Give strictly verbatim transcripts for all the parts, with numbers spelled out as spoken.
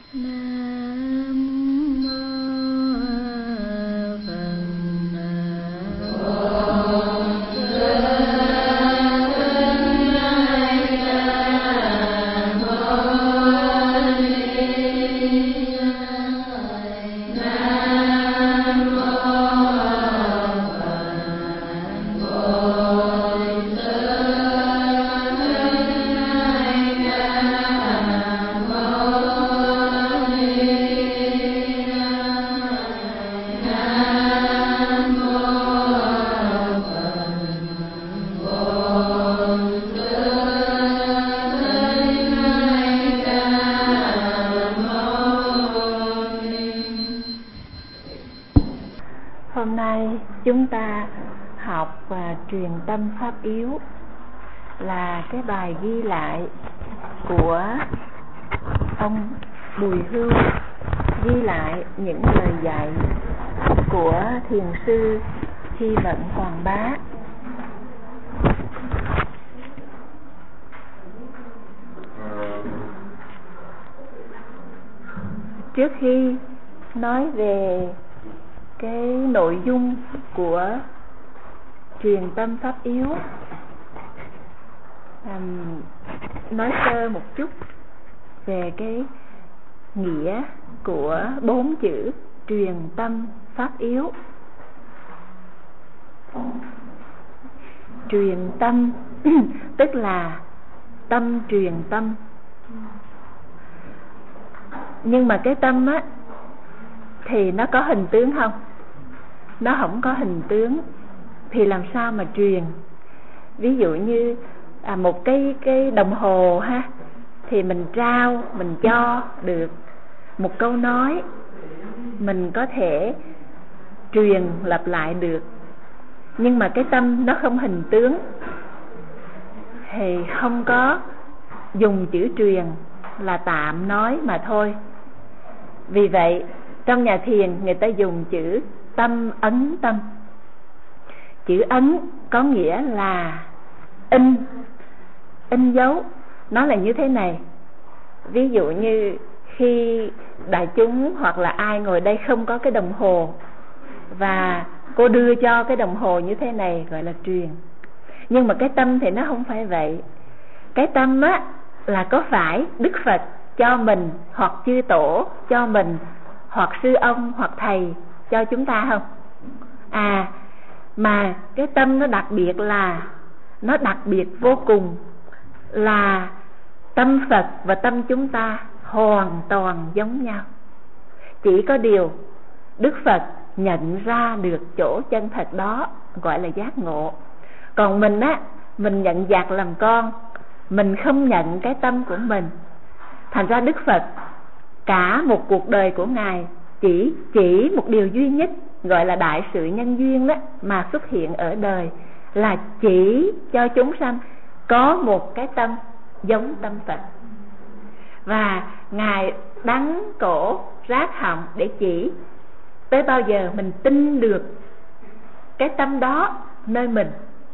Hôm nay chúng ta học và truyền tâm pháp yếu là cái bài ghi lại của ông Bùi Hưu, ghi lại những lời dạy của thiền sư Thi Vận Hoàng Bá. Trước khi nói về cái nội dung của truyền tâm pháp yếu, um, nói sơ một chút về cái nghĩa của bốn chữ truyền tâm pháp yếu. Truyền tâm tức là tâm truyền tâm. Nhưng mà cái tâm á thì nó có hình tướng không? Nó không có hình tướng thì làm sao mà truyền? Ví dụ như à, một cái cái đồng hồ ha, thì mình trao, mình cho được một câu nói, mình có thể truyền lặp lại được. Nhưng mà cái tâm nó không hình tướng thì không có dùng chữ truyền, là tạm nói mà thôi. Vì vậy trong nhà thiền người ta dùng chữ tâm ấn tâm. Chữ ấn có nghĩa là in, in dấu. Nó là như thế này. Ví dụ như khi đại chúng hoặc là ai ngồi đây không có cái đồng hồ, và cô đưa cho cái đồng hồ như thế này gọi là truyền. Nhưng mà cái tâm thì nó không phải vậy. Cái tâm á là có phải Đức Phật cho mình, hoặc chư tổ cho mình, hoặc sư ông hoặc thầy cho chúng ta không? À, mà cái tâm nó đặc biệt là nó đặc biệt vô cùng, là tâm Phật và tâm chúng ta hoàn toàn giống nhau. Chỉ có điều Đức Phật nhận ra được chỗ chân thật đó, gọi là giác ngộ. Còn mình á, mình nhận dạng làm con, mình không nhận cái tâm của mình. Thành ra Đức Phật cả một cuộc đời của Ngài chỉ chỉ một điều duy nhất, gọi là đại sự nhân duyên đó, mà xuất hiện ở đời, là chỉ cho chúng sanh có một cái tâm giống tâm Phật. Và Ngài đắng cổ rát họng để chỉ tới bao giờ mình tin được cái tâm đó nơi mình,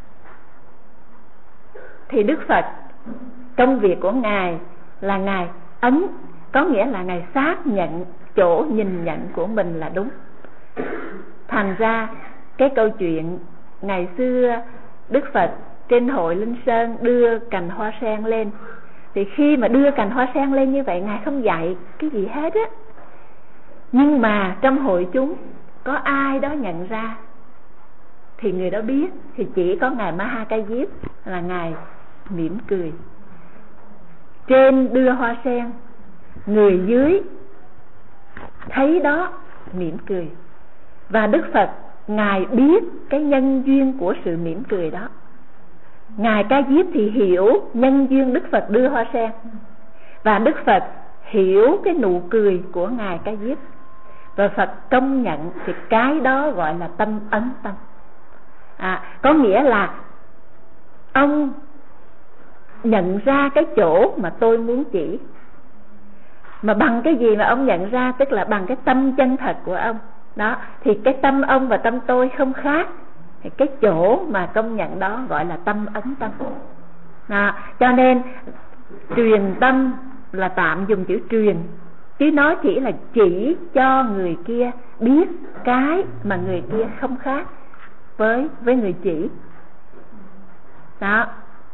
thì Đức Phật công việc của Ngài là Ngài ấn, có nghĩa là Ngài xác nhận chỗ nhìn nhận của mình là đúng. Thành ra cái câu chuyện ngày xưa Đức Phật trên hội Linh Sơn đưa cành hoa sen lên, thì khi mà đưa cành hoa sen lên như vậy, Ngài không dạy cái gì hết á. Nhưng mà trong hội chúng có ai đó nhận ra thì người đó biết. Thì chỉ có Ngài Ma Ha Ca Diếp là Ngài mỉm cười. Trên đưa hoa sen, người dưới thấy đó mỉm cười. Và Đức Phật Ngài biết cái nhân duyên của sự mỉm cười đó. Ngài Ca Diếp thì hiểu nhân duyên Đức Phật đưa hoa sen, và Đức Phật hiểu cái nụ cười của Ngài Ca Diếp, và Phật công nhận thì cái đó gọi là tâm ấn tâm. À, có nghĩa là ông nhận ra cái chỗ mà tôi muốn chỉ. Mà bằng cái gì mà ông nhận ra? Tức là bằng cái tâm chân thật của ông đó. Thì cái tâm ông và tâm tôi không khác, thì cái chỗ mà công nhận đó gọi là tâm ấn tâm. À, cho nên truyền tâm là tạm dùng chữ truyền, chứ nó chỉ là chỉ cho người kia biết cái mà người kia không khác với với người chỉ đó.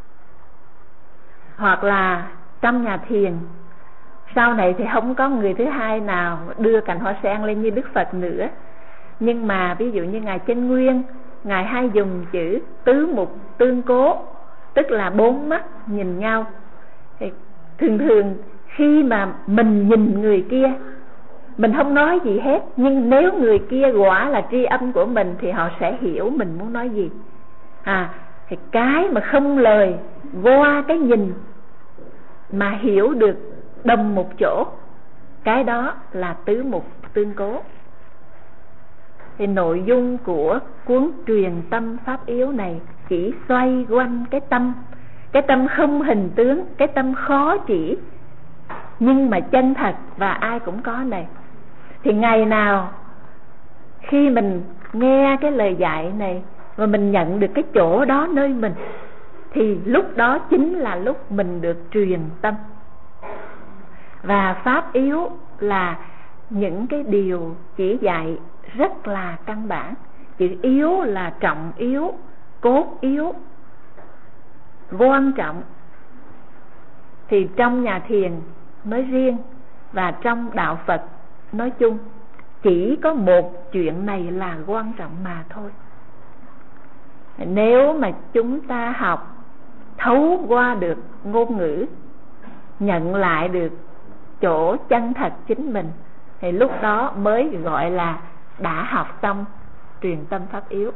Hoặc là trong nhà thiền sau này thì không có người thứ hai nào đưa cành hoa sen lên như Đức Phật nữa, nhưng mà ví dụ như ngài Chánh Nguyên, ngài hay dùng chữ tứ mục tương cố, tức là bốn mắt nhìn nhau. Thì thường thường khi mà mình nhìn người kia, mình không nói gì hết, nhưng nếu người kia quả là tri âm của mình thì họ sẽ hiểu mình muốn nói gì. À, thì cái mà không lời qua cái nhìn mà hiểu được đồng một chỗ, cái đó là tứ mục tương cố. Thì nội dung của cuốn Truyền Tâm Pháp Yếu này chỉ xoay quanh cái tâm, cái tâm không hình tướng, cái tâm khó chỉ nhưng mà chân thật và ai cũng có này. Thì ngày nào khi mình nghe cái lời dạy này và mình nhận được cái chỗ đó nơi mình, thì lúc đó chính là lúc mình được truyền tâm. Và pháp yếu là những cái điều chỉ dạy rất là căn bản. Chữ yếu là trọng yếu, cốt yếu, quan trọng. Thì trong nhà thiền nói riêng và trong đạo Phật nói chung, chỉ có một chuyện này là quan trọng mà thôi. Nếu mà chúng ta học thấu qua được ngôn ngữ, nhận lại được chỗ chân thật chính mình, thì lúc đó mới gọi là đã học xong truyền tâm pháp yếu.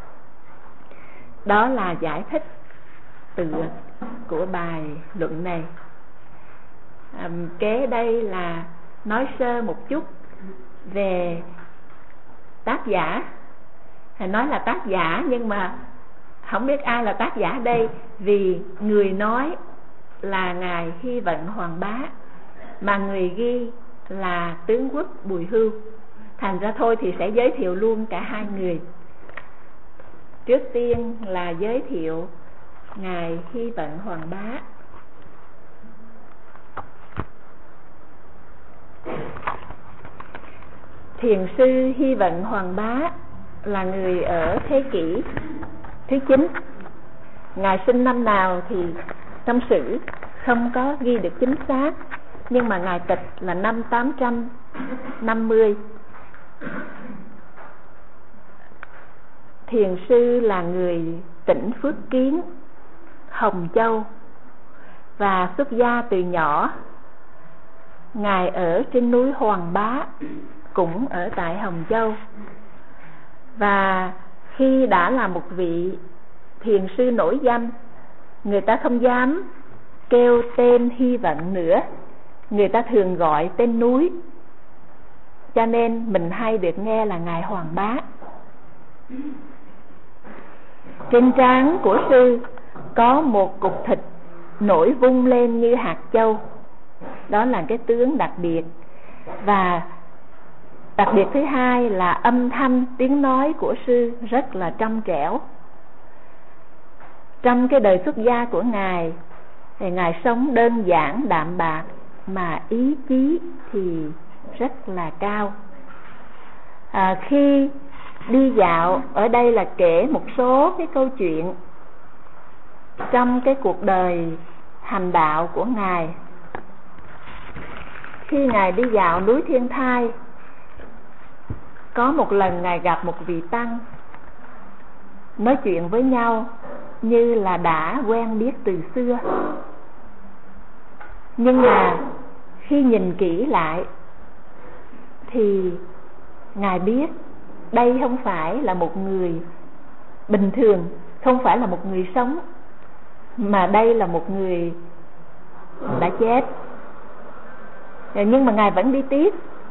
Đó là giải thích từ của bài luận này. À, kế đây là nói sơ một chút về tác giả. Thầy nói là tác giả nhưng mà không biết ai là tác giả đây, vì người nói là ngài Hy Vận Hoàng Bá, mà người ghi là tướng quốc Bùi Hưu. Thành ra thôi thì sẽ giới thiệu luôn cả hai người. Trước tiên là giới thiệu ngài Hy Vận Hoàng Bá. Thiền sư Hy Vận Hoàng Bá là người ở thế kỷ thứ chín. Ngài sinh năm nào thì trong sử không có ghi được chính xác, nhưng mà ngài tịch là năm tám trăm năm mươi. Thiền sư là người tỉnh Phước Kiến, Hồng Châu, và xuất gia từ nhỏ. Ngài ở trên núi Hoàng Bá, cũng ở tại Hồng Châu. Và khi đã là một vị thiền sư nổi danh, người ta không dám kêu tên Hy Vận nữa, người ta thường gọi tên núi, cho nên mình hay được nghe là ngài Hoàng Bá. Trên trán của sư có một cục thịt nổi vung lên như hạt châu, đó là cái tướng đặc biệt. Và đặc biệt thứ hai là âm thanh tiếng nói của sư rất là trong trẻo. Trong cái đời xuất gia của ngài thì ngài sống đơn giản đạm bạc, mà ý chí thì rất là cao. À, khi đi dạo ở đây là kể một số cái câu chuyện trong cái cuộc đời hành đạo của ngài. Khi ngài đi dạo núi Thiên Thai, có một lần ngài gặp một vị tăng, nói chuyện với nhau như là đã quen biết từ xưa. Nhưng mà khi nhìn kỹ lại thì ngài biết đây không phải là một người bình thường, không phải là một người sống, mà đây là một người đã chết. Nhưng mà ngài vẫn đi tiếp.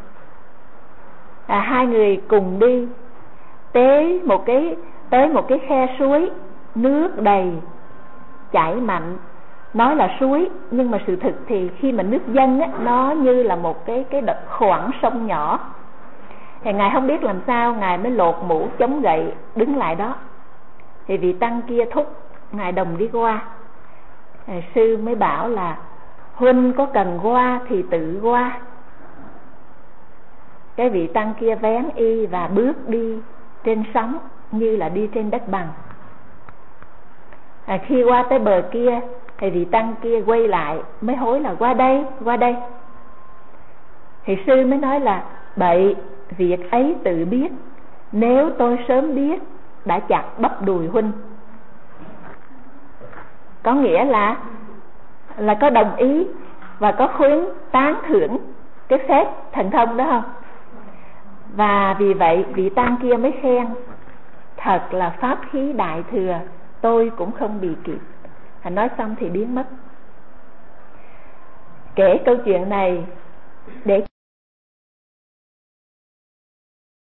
À, hai người cùng đi tới một cái tới một cái khe suối, nước đầy chảy mạnh. Nói là suối nhưng mà sự thực thì khi mà nước dâng á, nó như là một cái cái đợt khoảng sông nhỏ. Thì ngài không biết làm sao, ngài mới lột mũ chống gậy đứng lại đó. Thì vị tăng kia thúc ngài đồng đi qua. Thì sư mới bảo là huynh có cần qua thì tự qua, Cái vị tăng kia vén y và bước đi trên sóng như là đi trên đất bằng. À, khi qua tới bờ kia thì vị tăng kia quay lại mới hối là qua đây, qua đây. Thì sư mới nói là bậy, việc ấy tự biết, nếu tôi sớm biết đã chặt bắp đùi huynh. Có nghĩa là là có đồng ý và có khuyến tán thưởng cái phép thần thông đó không? Và vì vậy vị tăng kia mới khen thật là pháp khí đại thừa, tôi cũng không bị kịp. Nói xong thì biến mất. Kể câu chuyện này để